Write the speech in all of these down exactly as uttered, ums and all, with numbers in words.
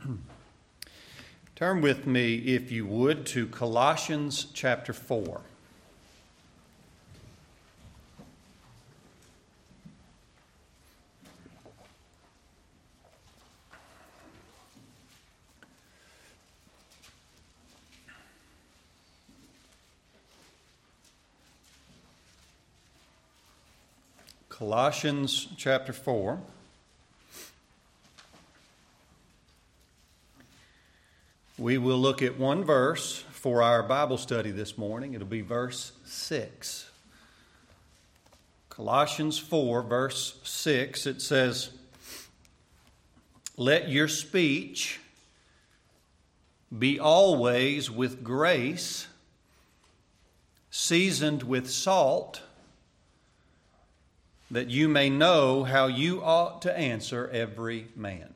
Turn with me, if you would, to Colossians chapter four. Colossians chapter four. We will look at one verse for our Bible study this morning. It'll be verse six. Colossians four, verse six, it says, "Let your speech be always with grace, seasoned with salt, that you may know how you ought to answer every man."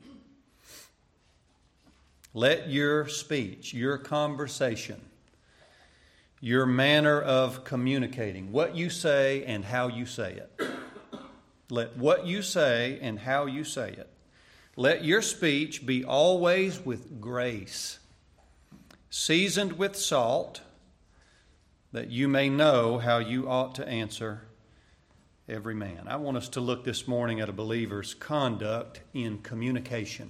Let your speech, your conversation, your manner of communicating, what you say and how you say it. Let what you say and how you say it. Let your speech be always with grace, seasoned with salt, that you may know how you ought to answer every man. I want us to look this morning at a believer's conduct in communication.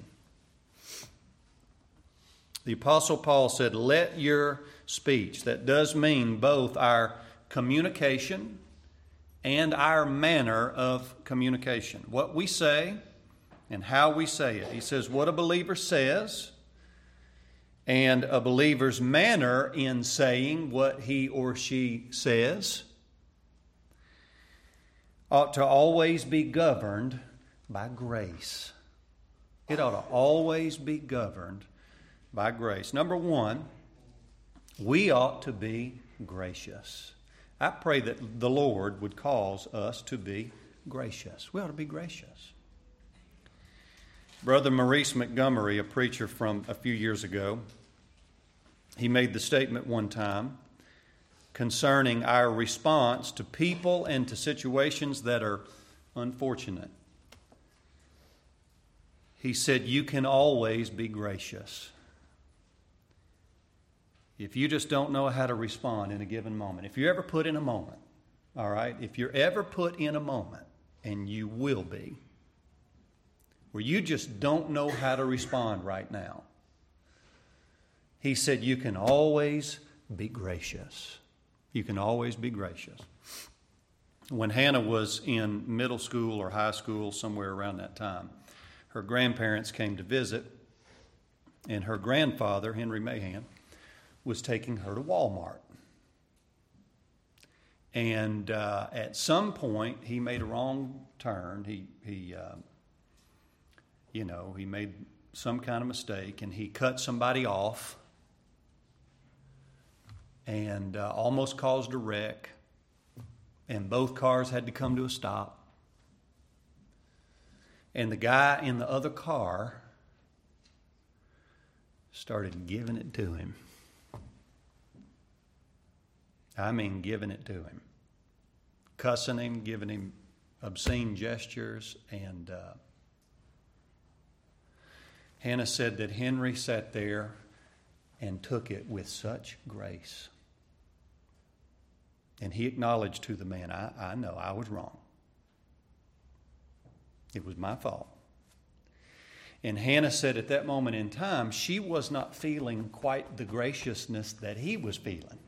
The Apostle Paul said, let your speech. That does mean both our communication and our manner of communication. What we say and how we say it. He says what a believer says and a believer's manner in saying what he or she says ought to always be governed by grace. It ought to always be governed by grace. Number one, we ought to be gracious. I pray that the Lord would cause us to be gracious. We ought to be gracious. Brother Maurice Montgomery, a preacher from a few years ago, he made the statement one time concerning our response to people and to situations that are unfortunate. He said, you can always be gracious. If you just don't know how to respond in a given moment, if you're ever put in a moment, all right, if you're ever put in a moment, and you will be, where you just don't know how to respond right now, he said you can always be gracious. You can always be gracious. When Hannah was in middle school or high school, somewhere around that time, her grandparents came to visit, and her grandfather, Henry Mahan, was taking her to Walmart. And uh, at some point, he made a wrong turn. He, he uh, you know, he made some kind of mistake, and he cut somebody off and uh, almost caused a wreck, and both cars had to come to a stop. And the guy in the other car started giving it to him. I mean, giving it to him. Cussing him, giving him obscene gestures. And uh, Hannah said that Henry sat there and took it with such grace. And he acknowledged to the man, I, I know I was wrong. It was my fault. And Hannah said at that moment in time, she was not feeling quite the graciousness that he was feeling.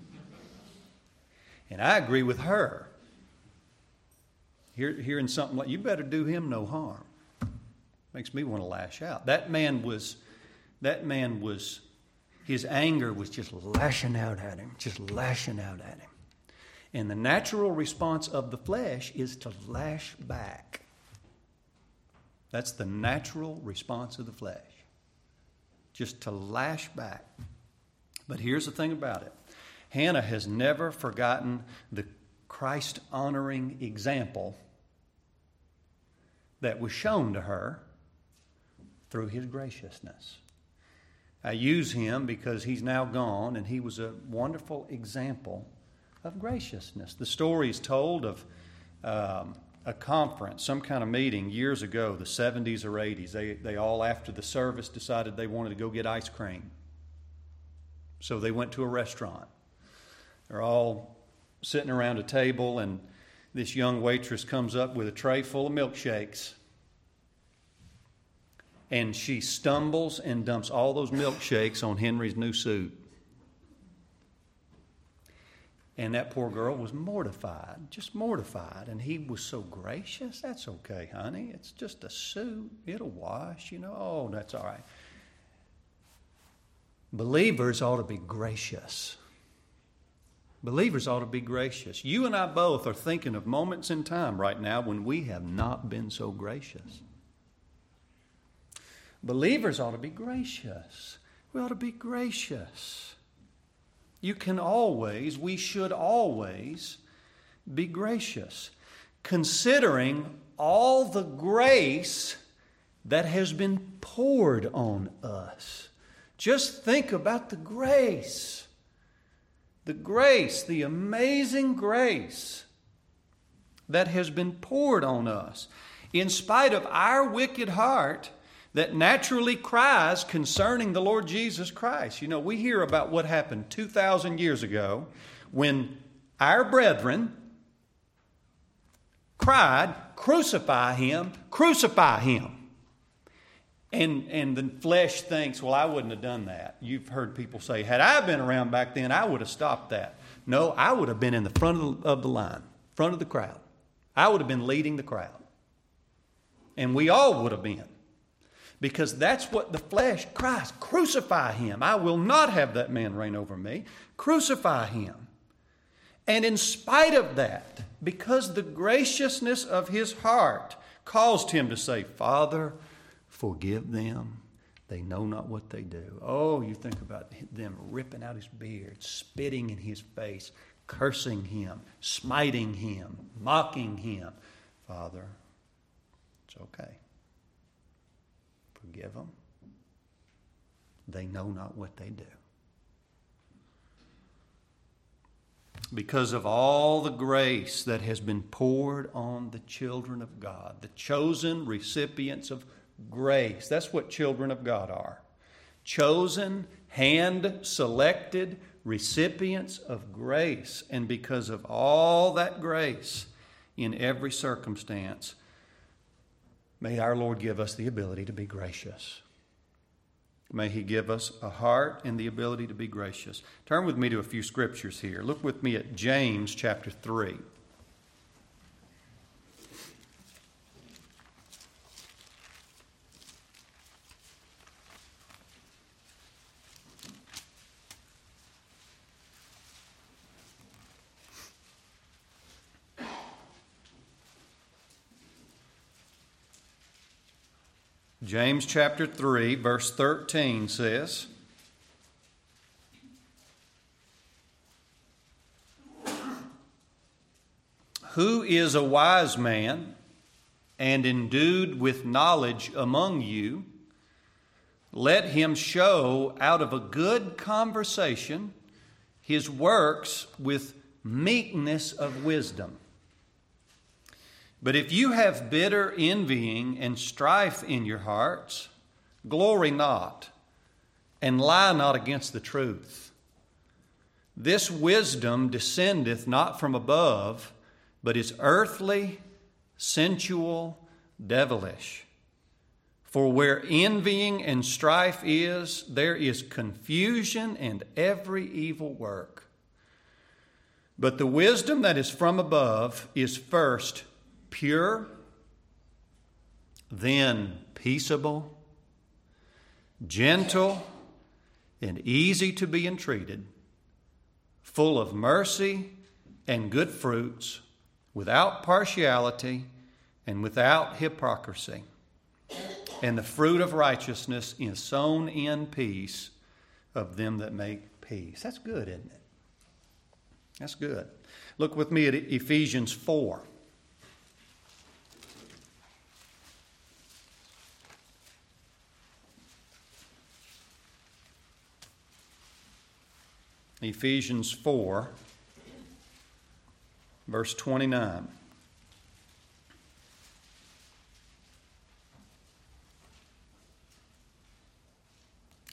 And I agree with her. Hear, hearing something like, you better do him no harm, makes me want to lash out. That man was, that man was, his anger was just lashing out at him, just lashing out at him. And the natural response of the flesh is to lash back. That's the natural response of the flesh, just to lash back. But here's the thing about it. Hannah has never forgotten the Christ-honoring example that was shown to her through his graciousness. I use him because he's now gone, and he was a wonderful example of graciousness. The story is told of um, a conference, some kind of meeting years ago, the seventies or eighties. They, they all, after the service, decided they wanted to go get ice cream. So they went to a restaurant. They're all sitting around a table, and this young waitress comes up with a tray full of milkshakes. And she stumbles and dumps all those milkshakes on Henry's new suit. And that poor girl was mortified, just mortified. And he was so gracious. That's okay, honey. It's just a suit. It'll wash, you know. Oh, that's all right. Believers ought to be gracious. Believers ought to be gracious. You and I both are thinking of moments in time right now when we have not been so gracious. Believers ought to be gracious. We ought to be gracious. You can always, we should always be gracious, considering all the grace that has been poured on us. Just think about the grace. The grace, the amazing grace that has been poured on us. In spite of our wicked heart that naturally cries concerning the Lord Jesus Christ. You know, we hear about what happened two thousand years ago when our brethren cried, "Crucify him, crucify him." And, and the flesh thinks, well, I wouldn't have done that. You've heard people say, had I been around back then, I would have stopped that. No, I would have been in the front of the, of the line, front of the crowd. I would have been leading the crowd. And we all would have been. Because that's what the flesh cries. Crucify him. I will not have that man reign over me. Crucify him. And in spite of that, because the graciousness of his heart caused him to say, Father, forgive them. They know not what they do. Oh, you think about them ripping out his beard, spitting in his face, cursing him, smiting him, mocking him. Father, it's okay. Forgive them. They know not what they do. Because of all the grace that has been poured on the children of God, the chosen recipients of grace. That's what children of God are. Chosen, hand-selected recipients of grace. And because of all that grace in every circumstance, may our Lord give us the ability to be gracious. May He give us a heart and the ability to be gracious. Turn with me to a few scriptures here. Look with me at James chapter three. James chapter three, verse thirteen says, Who is a wise man and endued with knowledge among you? Let him show out of a good conversation his works with meekness of wisdom. But if you have bitter envying and strife in your hearts, glory not, and lie not against the truth. This wisdom descendeth not from above, but is earthly, sensual, devilish. For where envying and strife is, there is confusion and every evil work. But the wisdom that is from above is first pure, then peaceable, gentle, and easy to be entreated, full of mercy and good fruits, without partiality and without hypocrisy. And the fruit of righteousness is sown in peace of them that make peace. That's good, isn't it? That's good. Look with me at Ephesians four. Ephesians four, verse twenty-nine.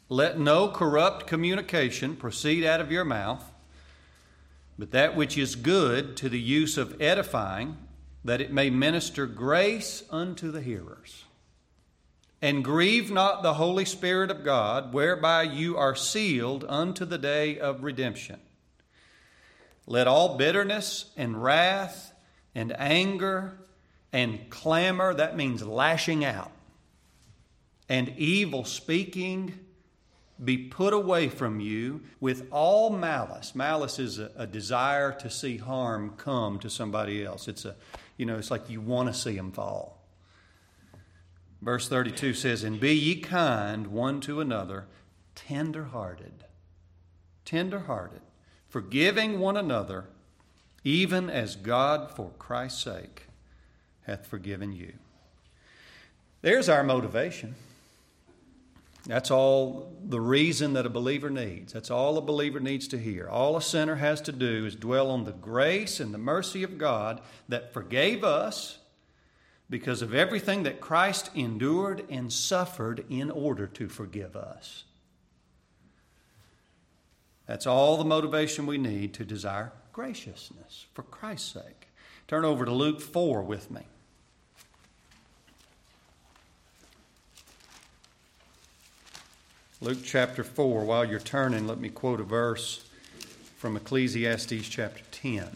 Let no corrupt communication proceed out of your mouth, but that which is good to the use of edifying, that it may minister grace unto the hearers. And grieve not the Holy Spirit of God, whereby you are sealed unto the day of redemption. Let all bitterness and wrath and anger and clamor, that means lashing out, and evil speaking be put away from you with all malice. Malice is a, a desire to see harm come to somebody else. It's a, you know, it's like you want to see them fall. Verse thirty-two says, and be ye kind one to another, tender-hearted, tender-hearted, forgiving one another, even as God for Christ's sake hath forgiven you. There's our motivation. That's all the reason that a believer needs. That's all a believer needs to hear. All a sinner has to do is dwell on the grace and the mercy of God that forgave us because of everything that Christ endured and suffered in order to forgive us. That's all the motivation we need to desire graciousness for Christ's sake. Turn over to Luke four with me. Luke chapter four. While you're turning, let me quote a verse from Ecclesiastes chapter ten.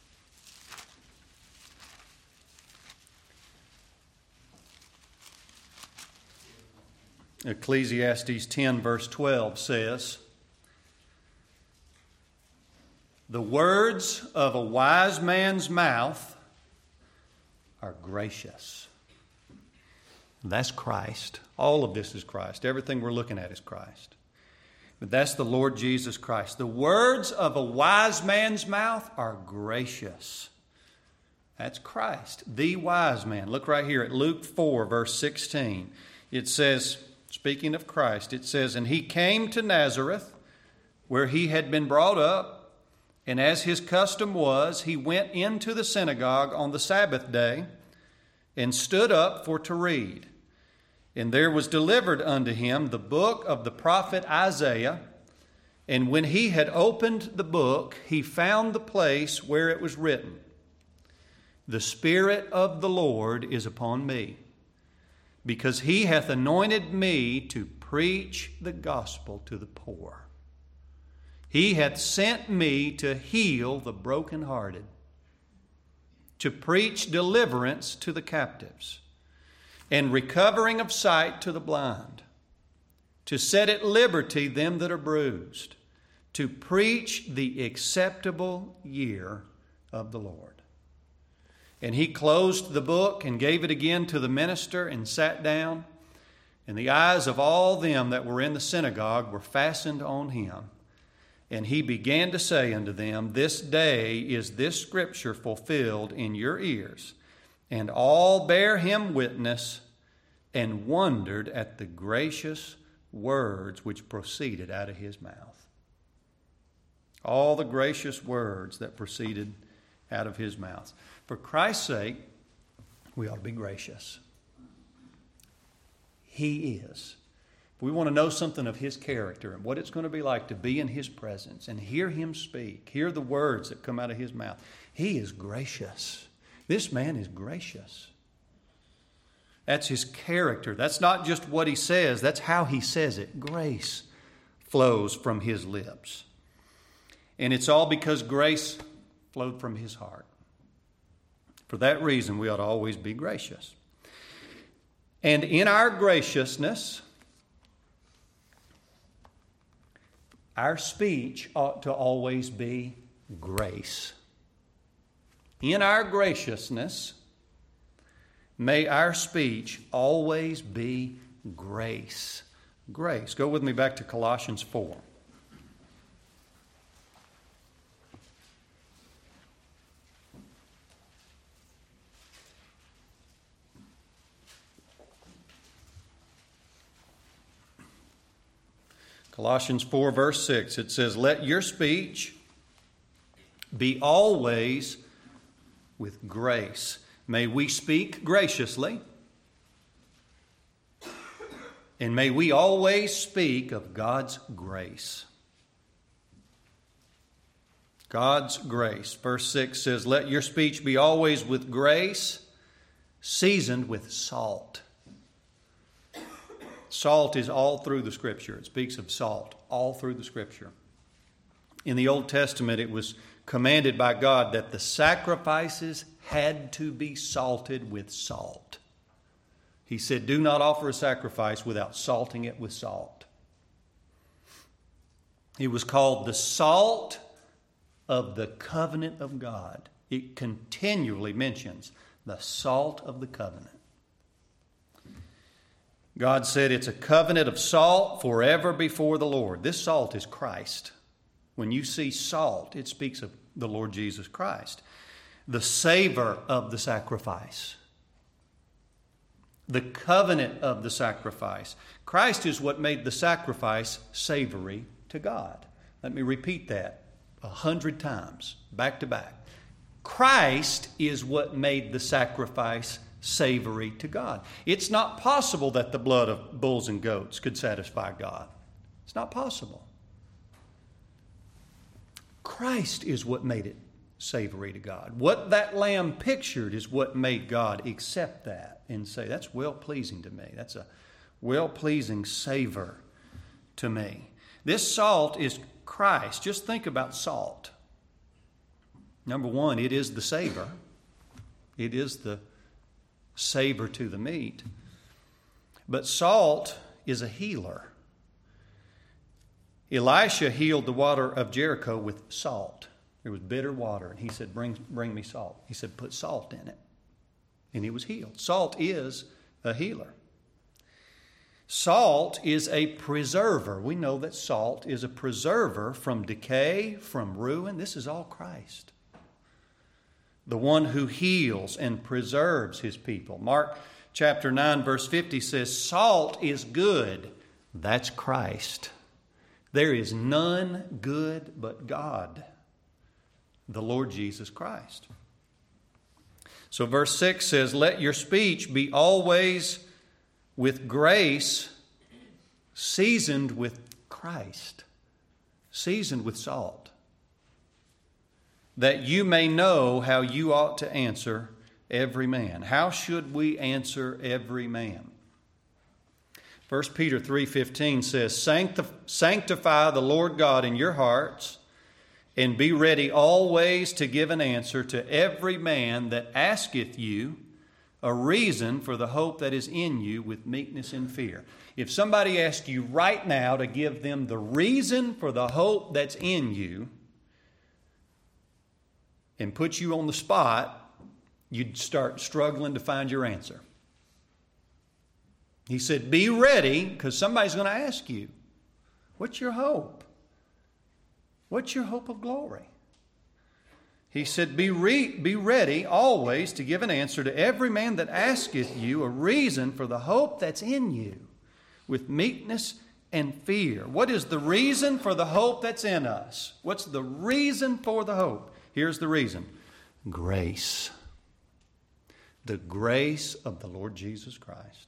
Ecclesiastes ten verse twelve says, the words of a wise man's mouth are gracious. That's Christ. All of this is Christ. Everything we're looking at is Christ. But that's the Lord Jesus Christ. The words of a wise man's mouth are gracious. That's Christ, the wise man. Look right here at Luke four, verse sixteen. It says, speaking of Christ, it says, and he came to Nazareth, where he had been brought up, and as his custom was, he went into the synagogue on the Sabbath day and stood up for to read. And there was delivered unto him the book of the prophet Isaiah. And when he had opened the book, he found the place where it was written, the Spirit of the Lord is upon me, because he hath anointed me to preach the gospel to the poor. He hath sent me to heal the brokenhearted, to preach deliverance to the captives, and recovering of sight to the blind, to set at liberty them that are bruised, to preach the acceptable year of the Lord. And he closed the book and gave it again to the minister and sat down. And the eyes of all them that were in the synagogue were fastened on him. And he began to say unto them, this day is this scripture fulfilled in your ears. And all bare him witness and wondered at the gracious words which proceeded out of his mouth. All the gracious words that proceeded out of his mouth. For Christ's sake, we ought to be gracious. He is. If we want to know something of his character and what it's going to be like to be in his presence and hear him speak, hear the words that come out of his mouth, he is gracious. This man is gracious. That's his character. That's not just what he says. That's how he says it. Grace flows from his lips. And it's all because grace flowed from his heart. For that reason, we ought to always be gracious. And in our graciousness, our speech ought to always be grace. In our graciousness, may our speech always be grace. Grace. Go with me back to Colossians four. Colossians four, verse six, it says, let your speech be always with grace. May we speak graciously, And may we always speak of God's grace. God's grace. Verse six says, let your speech be always with grace, seasoned with salt. Salt is all through the Scripture. It speaks of salt all through the Scripture. In the Old Testament, it was commanded by God that the sacrifices had to be salted with salt. He said, do not offer a sacrifice without salting it with salt. It was called the salt of the covenant of God. It continually mentions the salt of the covenant. God said it's a covenant of salt forever before the Lord. This salt is Christ. When you see salt, it speaks of the Lord Jesus Christ. The savor of the sacrifice. The covenant of the sacrifice. Christ is what made the sacrifice savory to God. Let me repeat that a hundred times, back to back. Christ is what made the sacrifice savory to God. It's not possible that the blood of bulls and goats could satisfy God. It's not possible. Christ is what made it savory to God. What that lamb pictured is what made God accept that and say, that's well-pleasing to me. That's a well-pleasing savor to me. This salt is Christ. Just think about salt. Number one, it is the savor. It is the savor to the meat. But salt is a healer. Elisha healed the water of Jericho with salt. There was bitter water, and he said, bring, bring me salt. He said, put salt in it. And he was healed. Salt is a healer. Salt is a preserver. We know that salt is a preserver from decay, from ruin. This is all Christ. The one who heals and preserves his people. Mark chapter nine, verse fifty says, salt is good. That's Christ. There is none good but God, the Lord Jesus Christ. So verse six says, let your speech be always with grace, seasoned with Christ, seasoned with salt, that you may know how you ought to answer every man. How should we answer every man? First Peter three fifteen says, sanctify the Lord God in your hearts, and be ready always to give an answer to every man that asketh you a reason for the hope that is in you with meekness and fear. If somebody asks you right now to give them the reason for the hope that's in you and put you on the spot, you'd start struggling to find your answer. He said, be ready, because somebody's going to ask you, what's your hope? What's your hope of glory? He said, be, re- be ready always to give an answer to every man that asketh you a reason for the hope that's in you with meekness and fear. What is the reason for the hope that's in us? What's the reason for the hope? Here's the reason. Grace. The grace of the Lord Jesus Christ.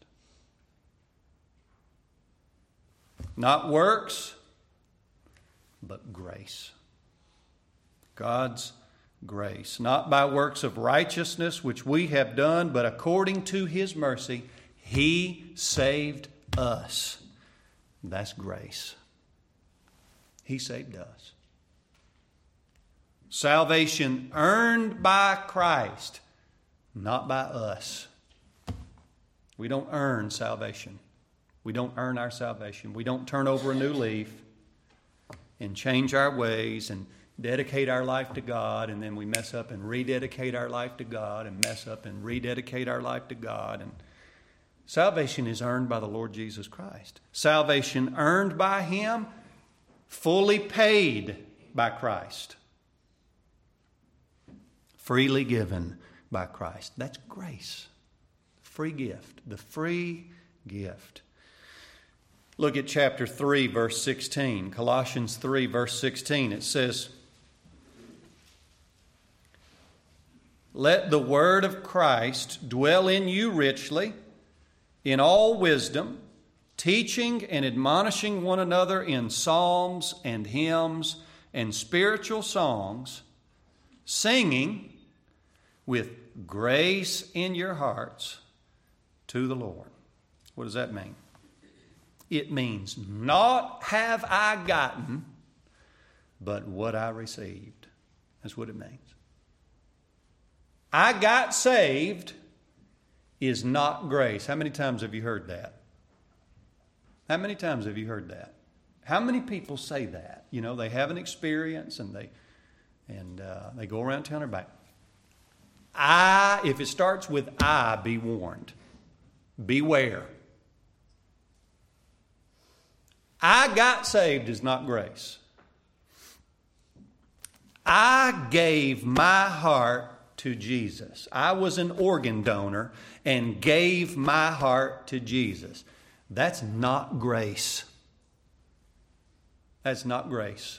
Not works, but grace. God's grace. Not by works of righteousness which we have done, but according to His mercy, He saved us. That's grace. He saved us. Salvation earned by Christ, not by us. We don't earn salvation. We don't earn our salvation. We don't turn over a new leaf and change our ways and dedicate our life to God, and then we mess up and rededicate our life to God and mess up and rededicate our life to God. And salvation is earned by the Lord Jesus Christ. Salvation earned by Him, fully paid by Christ. Freely given by Christ. That's grace. Free gift. The free gift. Look at chapter three, verse sixteen. Colossians three, verse sixteen. It says, let the word of Christ dwell in you richly, in all wisdom, teaching and admonishing one another in psalms and hymns and spiritual songs, singing with grace in your hearts to the Lord. What does that mean? It means not have I gotten, but what I received. That's what it means. I got saved is not grace. How many times have you heard that? How many times have you heard that? How many people say that? You know, they have an experience and they and uh, they go around telling everybody. I, if it starts with I, be warned. Beware. I got saved is not grace. I gave my heart to Jesus. I was an organ donor and gave my heart to Jesus. That's not grace. That's not grace.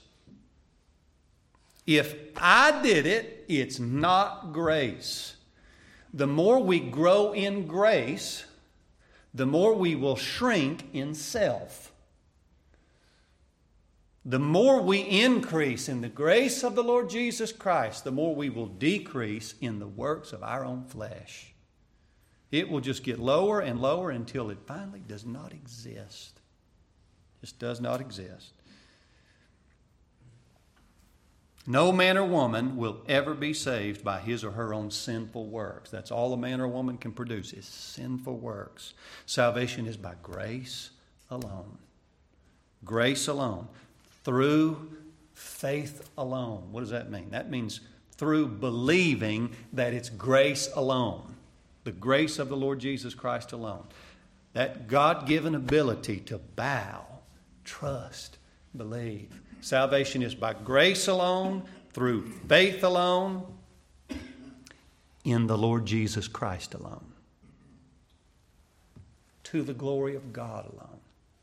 If I did it, it's not grace. The more we grow in grace, the more we will shrink in self. The more we increase in the grace of the Lord Jesus Christ, the more we will decrease in the works of our own flesh. It will just get lower and lower until it finally does not exist. Just does not exist. No man or woman will ever be saved by his or her own sinful works. That's all a man or woman can produce is sinful works. Salvation is by grace alone. Grace alone. Through faith alone. What does that mean? That means through believing that it's grace alone. The grace of the Lord Jesus Christ alone. That God-given ability to bow, trust, believe. Salvation is by grace alone, through faith alone, in the Lord Jesus Christ alone. To the glory of God alone.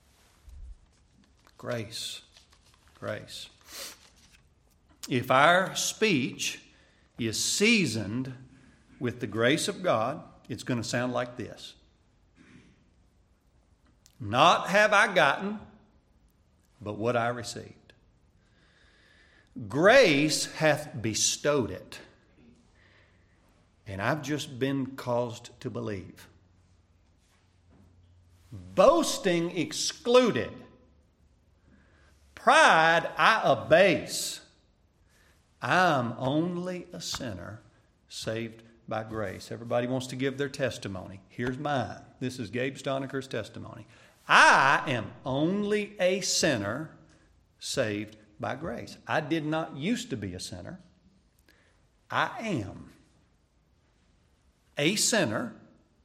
Grace. Grace. If our speech is seasoned with the grace of God, it's going to sound like this. Not have I gotten, but what I received. Grace hath bestowed it, and I've just been caused to believe. Boasting excluded. Pride I abase. I'm only a sinner saved by grace. Everybody wants to give their testimony. Here's mine. This is Gabe Stoniker's testimony. I am only a sinner saved by grace. I did not used to be a sinner. I am a sinner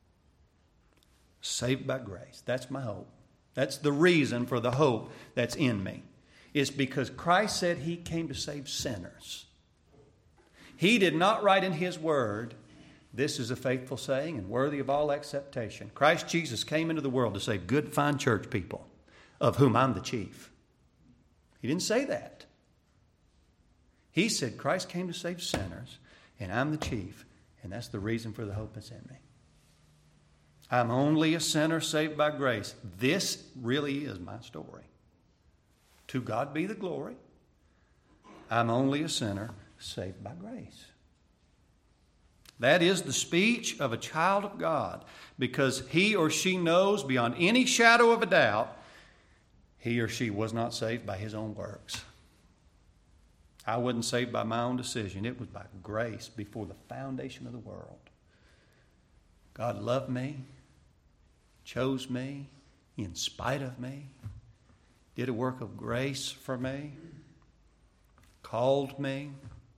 saved by grace. That's my hope. That's the reason for the hope that's in me. It's because Christ said He came to save sinners. He did not write in His Word, this is a faithful saying and worthy of all acceptation. Christ Jesus came into the world to save good, fine church people, of whom I'm the chief. He didn't say that. He said Christ came to save sinners, and I'm the chief, and that's the reason for the hope that's in me. I'm only a sinner saved by grace. This really is my story. To God be the glory. I'm only a sinner saved by grace. That is the speech of a child of God, because he or she knows beyond any shadow of a doubt he or she was not saved by his own works. I wasn't saved by my own decision. It was by grace before the foundation of the world. God loved me, chose me in spite of me, did a work of grace for me, called me.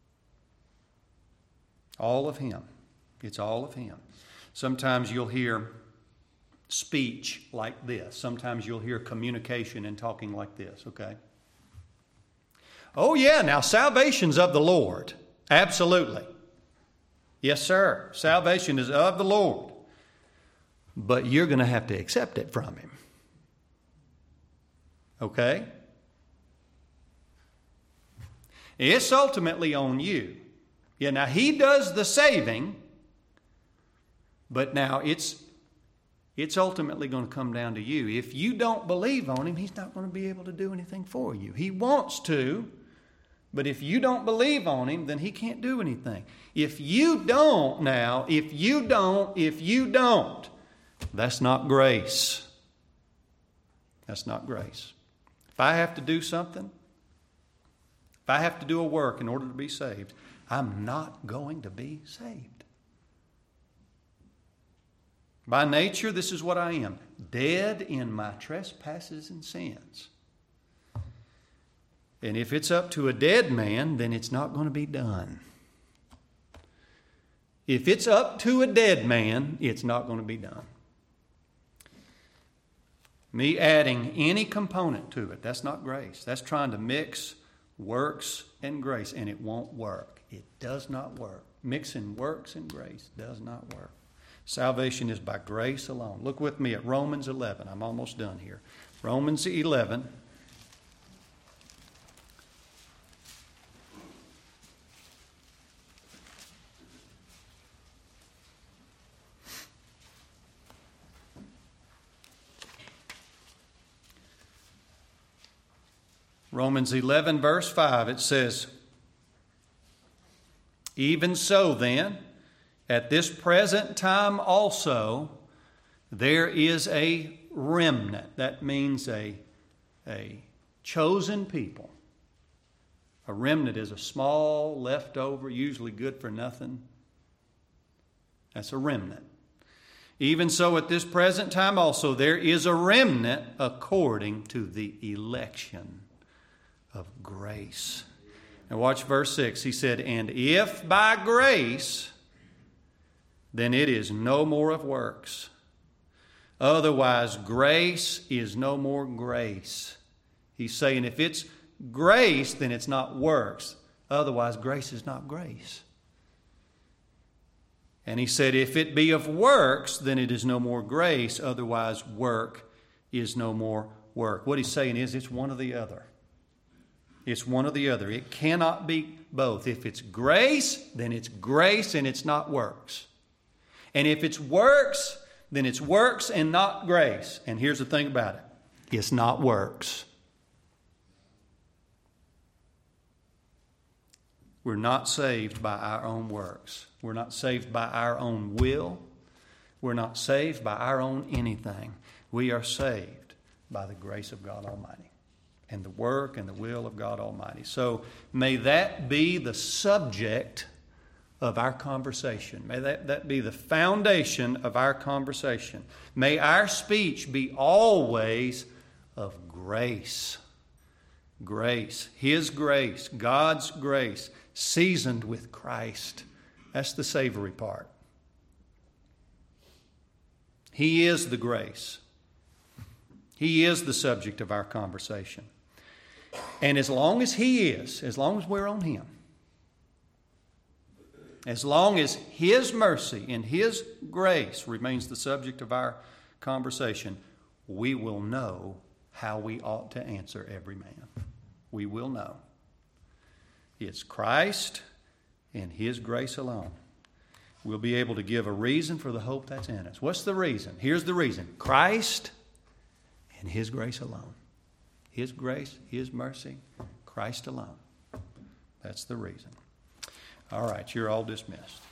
All of Him. It's all of Him. Sometimes you'll hear speech like this. Sometimes you'll hear communication and talking like this, okay? Oh yeah, now salvation's of the Lord. Absolutely. Yes, sir. Salvation is of the Lord. But you're going to have to accept it from Him. Okay? It's ultimately on you. Yeah, now He does the saving, but now it's It's ultimately going to come down to you. If you don't believe on Him, He's not going to be able to do anything for you. He wants to, but if you don't believe on Him, then He can't do anything. If you don't now, if you don't, if you don't, that's not grace. That's not grace. If I have to do something, if I have to do a work in order to be saved, I'm not going to be saved. By nature, this is what I am. Dead in my trespasses and sins. And if it's up to a dead man, then it's not going to be done. If it's up to a dead man, it's not going to be done. Me adding any component to it, that's not grace. That's trying to mix works and grace, and it won't work. It does not work. Mixing works and grace does not work. Salvation is by grace alone. Look with me at Romans eleven. I'm almost done here. Romans eleven. Romans eleven, verse five, it says, "Even so then, at this present time also, there is a remnant." That means a, a chosen people. A remnant is a small, leftover, usually good for nothing. That's a remnant. "Even so, at this present time also, there is a remnant according to the election of grace." Now watch verse six. He said, "And if by grace, then it is no more of works. Otherwise, grace is no more grace." He's saying if it's grace, then it's not works. Otherwise, grace is not grace. And he said, if it be of works, then it is no more grace. Otherwise, work is no more work. What he's saying is it's one or the other. It's one or the other. It cannot be both. If it's grace, then it's grace and it's not works. And if it's works, then it's works and not grace. And here's the thing about it. It's not works. We're not saved by our own works. We're not saved by our own will. We're not saved by our own anything. We are saved by the grace of God Almighty and the work and the will of God Almighty. So may that be the subject of our conversation. May that, that be the foundation of our conversation. May our speech be always of grace. Grace. His grace. God's grace. Seasoned with Christ. That's the savory part. He is the grace. He is the subject of our conversation. And as long as He is, as long as we're on Him, as long as His mercy and His grace remains the subject of our conversation, we will know how we ought to answer every man. We will know. It's Christ and His grace alone. We'll be able to give a reason for the hope that's in us. What's the reason? Here's the reason. Christ and His grace alone. His grace, His mercy, Christ alone. That's the reason. All right, you're all dismissed.